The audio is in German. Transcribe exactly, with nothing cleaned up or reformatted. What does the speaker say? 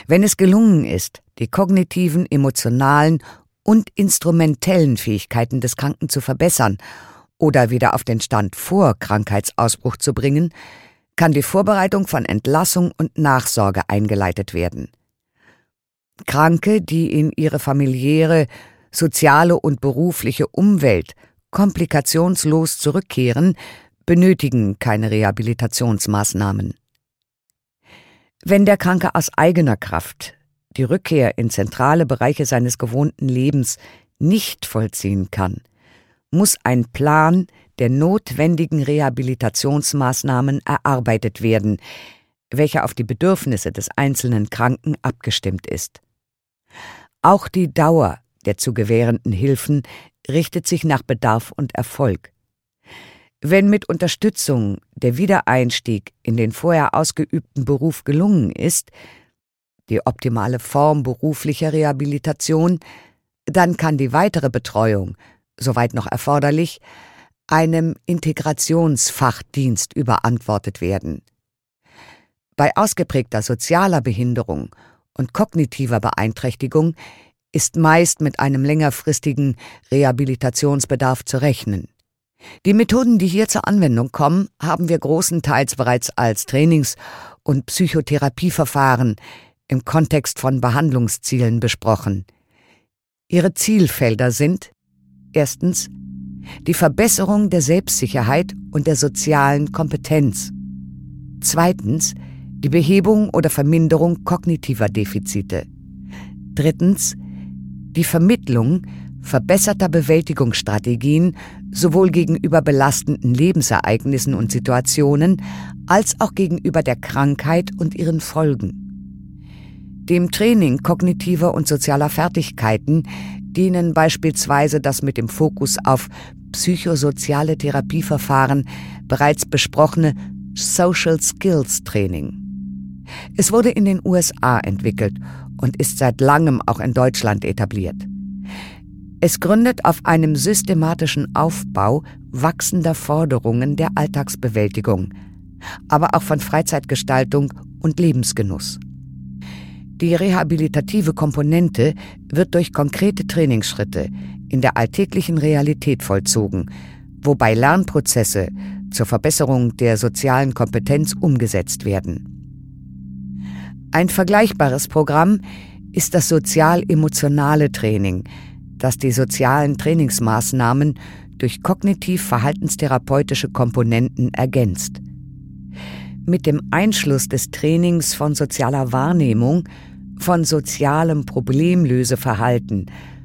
Wenn es gelungen ist, die kognitiven, emotionalen und instrumentellen Fähigkeiten des Kranken zu verbessern oder wieder auf den Stand vor Krankheitsausbruch zu bringen, kann die Vorbereitung von Entlassung und Nachsorge eingeleitet werden. Kranke, die in ihre familiäre, soziale und berufliche Umwelt komplikationslos zurückkehren, benötigen keine Rehabilitationsmaßnahmen. Wenn der Kranke aus eigener Kraft die Rückkehr in zentrale Bereiche seines gewohnten Lebens nicht vollziehen kann, muss ein Plan der notwendigen Rehabilitationsmaßnahmen erarbeitet werden, welcher auf die Bedürfnisse des einzelnen Kranken abgestimmt ist. Auch die Dauer der zu gewährenden Hilfen richtet sich nach Bedarf und Erfolg. Wenn mit Unterstützung der Wiedereinstieg in den vorher ausgeübten Beruf gelungen ist, die optimale Form beruflicher Rehabilitation, dann kann die weitere Betreuung, soweit noch erforderlich, einem Integrationsfachdienst überantwortet werden. Bei ausgeprägter sozialer Behinderung und kognitiver Beeinträchtigung ist meist mit einem längerfristigen Rehabilitationsbedarf zu rechnen. Die Methoden, die hier zur Anwendung kommen, haben wir großenteils bereits als Trainings- und Psychotherapieverfahren im Kontext von Behandlungszielen besprochen. Ihre Zielfelder sind: erstens die Verbesserung der Selbstsicherheit und der sozialen Kompetenz. Zweitens die Behebung oder Verminderung kognitiver Defizite. Drittens die Vermittlung verbesserter Bewältigungsstrategien sowohl gegenüber belastenden Lebensereignissen und Situationen als auch gegenüber der Krankheit und ihren Folgen. Dem Training kognitiver und sozialer Fertigkeiten dienen beispielsweise das mit dem Fokus auf psychosoziale Therapieverfahren bereits besprochene Social Skills Training. Es wurde in den U S A entwickelt und ist seit langem auch in Deutschland etabliert. Es gründet auf einem systematischen Aufbau wachsender Forderungen der Alltagsbewältigung, aber auch von Freizeitgestaltung und Lebensgenuss. Die rehabilitative Komponente wird durch konkrete Trainingsschritte in der alltäglichen Realität vollzogen, wobei Lernprozesse zur Verbesserung der sozialen Kompetenz umgesetzt werden. Ein vergleichbares Programm ist das sozial-emotionale Training, das die sozialen Trainingsmaßnahmen durch kognitiv-verhaltenstherapeutische Komponenten ergänzt. Mit dem Einschluss des Trainings von sozialer Wahrnehmung, von sozialem Problemlöseverhalten